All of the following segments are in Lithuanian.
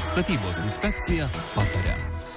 Statybos inspekcija pataria.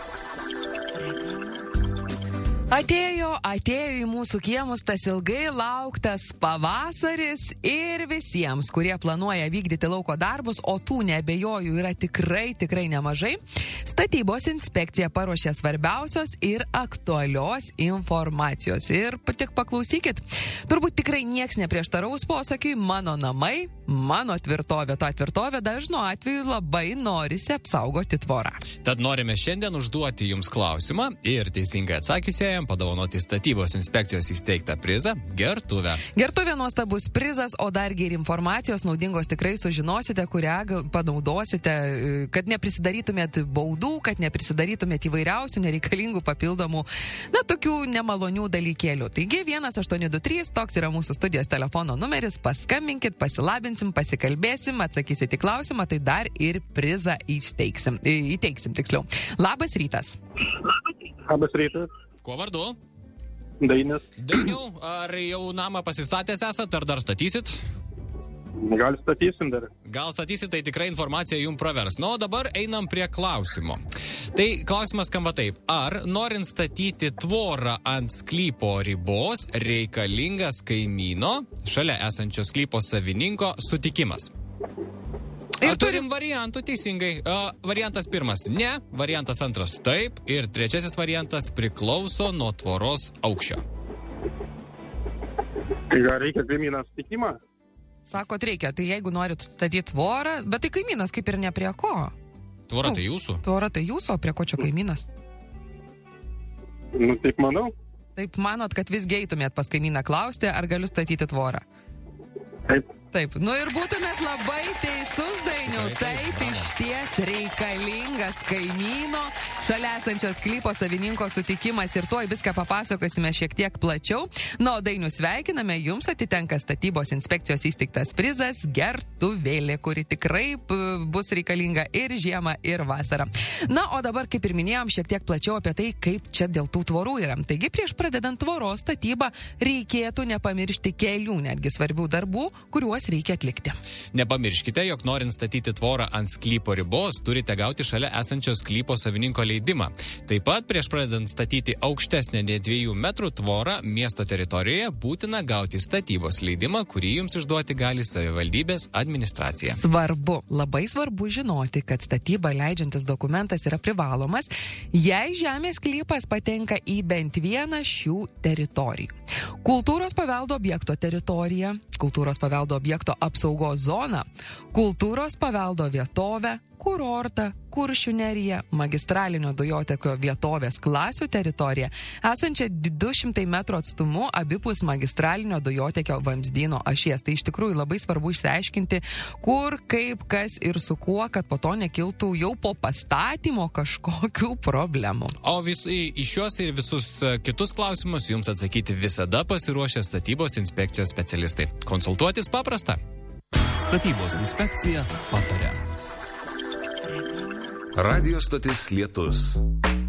Atėjo į mūsų kiemus tas ilgai lauktas pavasaris ir visiems, kurie planuoja vykdyti lauko darbus, o tų neabejoju yra tikrai nemažai, statybos inspekcija paruošė svarbiausios ir aktualios informacijos. Ir tik paklausykit, turbūt tikrai nieks neprieštaraus posakiui mano namai, mano tvirtovė. Ta tvirtovė dažnu atveju labai norisi apsaugoti tvorą. Tad norime šiandien užduoti jums klausimą ir teisingai atsakiusiems padovanoti statybos inspekcijos įsteigtą prizą gertuvę. Gertuvė nuostabus prizas, o dargi ir informacijos naudingos tikrai sužinosite, kurią panaudosite, kad neprisidarytumėt baudų, kad neprisidarytumėt įvairiausių nereikalingų papildomų, tokių nemalonių dalykėlių. Taigi 1823, toks yra mūsų studijos telefono numeris, paskambinkit, pasilabinsim, pasikalbėsim, atsakysit į klausimą, tai dar ir prizą įteiksim. Labas rytas. Labas rytas. Kuo vardu? Dainis. Dainiau, ar jau namą pasistatęs esat, ar dar statysit? Gal statysim dar. Gal statysit, tai tikrai informacija jums pravers. O dabar einam prie klausimo. Tai klausimas skamba taip. Ar norint statyti tvorą ant sklypo ribos reikalingas kaimyno, šalia esančio sklypo savininko sutikimas? Ir turim variantų teisingai. Variantas pirmas ne, variantas antras taip ir trečiasis variantas priklauso nuo tvoros aukščio. Tai gal reikia kaimyną sutikimą? Sakot reikia, tai jeigu norit statyti tvorą, bet tai kaimynas kaip ir ne prie ko. Tvora tai jūsų? Tvora tai jūsų, o prie ko čia kaimynas? Taip manau. Taip manot, kad visgi eitumėt pas kaimyną klausti, ar galiu statyti tvorą? Taip, ir būtumėt labai teisus, Dainiau. Taip, iš ties reikalingas kaimyno, šalia esančio sklypo savininko sutikimas ir tuoj viską papasakosime šiek tiek plačiau. O Dainių sveikiname, jums atitenka statybos inspekcijos įsteigtas prizas gertuvėlė, kuri tikrai bus reikalinga ir žiemą, ir vasarą. O dabar, kaip ir minėjom, šiek tiek plačiau apie tai, kaip čia dėl tų tvorų yra. Taigi, prieš pradedant tvoros statybą, reikėtų nepamiršti kelių netgi svarbių darbų, kuriuos reikia atlikti. Nepamirškite, jog norint statyti tvorą ant sklypo ribos, turite gauti šalia esančio sklypo savininko leidimą. Taip pat prieš pradedant statyti aukštesnę nei 2 metrų tvorą miesto teritorijoje būtina gauti statybos leidimą, kurį jums išduoti gali savivaldybės administracija. Svarbu, labai svarbu žinoti, kad statybą leidžiantis dokumentas yra privalomas, jei žemės sklypas patenka į bent vieną šių teritorijų. Kultūros paveldo objekto teritorija, kultūros paveldo objekto apsaugos zona, kultūros paveldo vietovė, kurortą, Kuršių neriją, magistralinio dujotekio vietovės klasių teritoriją, esančią 200 metrų atstumu abipus magistralinio dujotekio vamzdyno ašies. Tai iš tikrųjų labai svarbu išsiaiškinti, kur, kaip, kas ir su kuo, kad po to nekiltų jau po pastatymo kažkokių problemų. O į šios ir visus kitus klausimus jums atsakyti visada pasiruošę statybos inspekcijos specialistai. Konsultuotis paprasta. Statybos inspekcija pataria. Radio stotis Lietus.